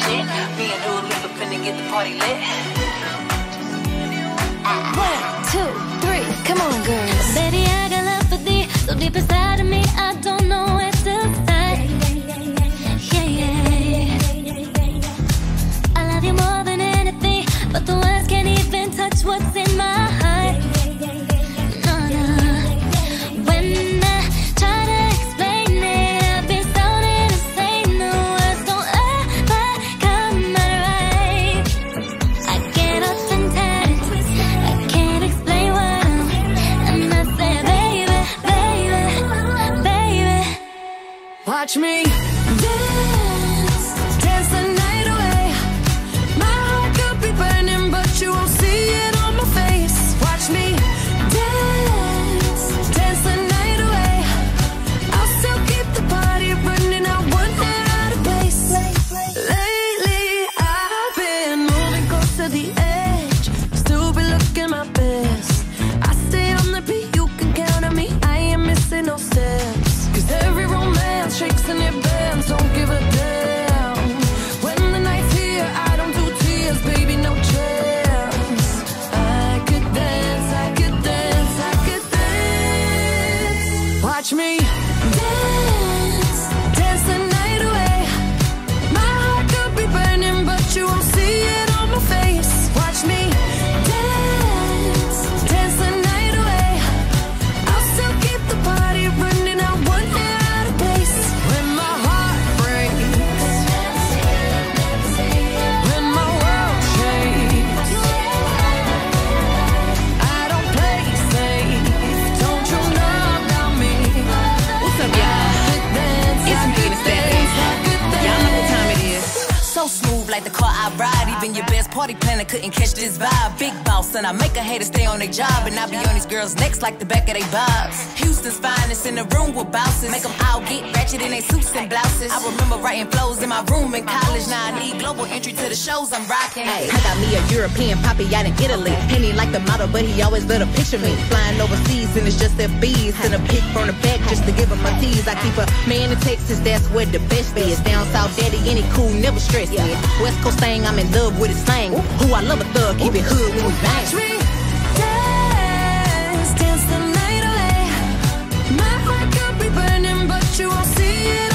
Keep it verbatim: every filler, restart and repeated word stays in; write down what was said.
shit. Me and Dua Lipa finna get the party lit. One, two, three, come on, girls. Baby, I got love for thee, so deep inside of me, I don't know where to start. Yeah, yeah. I love you more than anything, but the words can't even touch what's in my heart. No, no. When I try to explain it, I've been sounding insane. The words don't ever come out right. I get up and tired, I can't explain what I'm, and I say, baby, baby, baby. Watch me dance, dance the night away. My heart could be burning, but you won't see it on my face. Watch me dance, dance the night away. I'll still keep the party running, I won't get out of place. Lately, I've been moving close to the edge, still be looking my best. I stay on the beat, you can count on me, I ain't missing no steps. Cause every romance shakes and it bends, don't give a damn. When the night's here, I don't do tears, baby, no chance. I could dance, I could dance, I could dance. Watch me dance, dance the night away. My heart could be burning, but you won't see it on my face. Watch me dance, dance the night away. I'll still keep the party running, I won't get out of place. When my heart breaks, when my world shakes, I don't play safe, don't you know about me? What's up, y'all? It's me, the Savage. Y'all know what time it is. So smooth like the car I ride. Even your best party planner couldn't catch this vibe. Big boss, and I make a hater stay on their job. And I be on these girls' necks like the back of they bobs. Houston's finest in the room with bouncers. Make them all get ratchet in they suits and blouses. I remember writing flows in my room in college. Now I need global entry to the shows I'm rocking. Ay, I got me a European poppy out in Italy. And he like the model, but he always let her picture me. Flying overseas, and it's just that bees. Send a pic from the back just to give him a tease. I keep a man in Texas, that's where the best is. Down south, daddy, any cool, never stress me. West Coast thing, I'm in love with his slang. Who I love a thug, keep it hood when we bang. Watch me dance, dance the night away. My heart could be burning, but you won't see it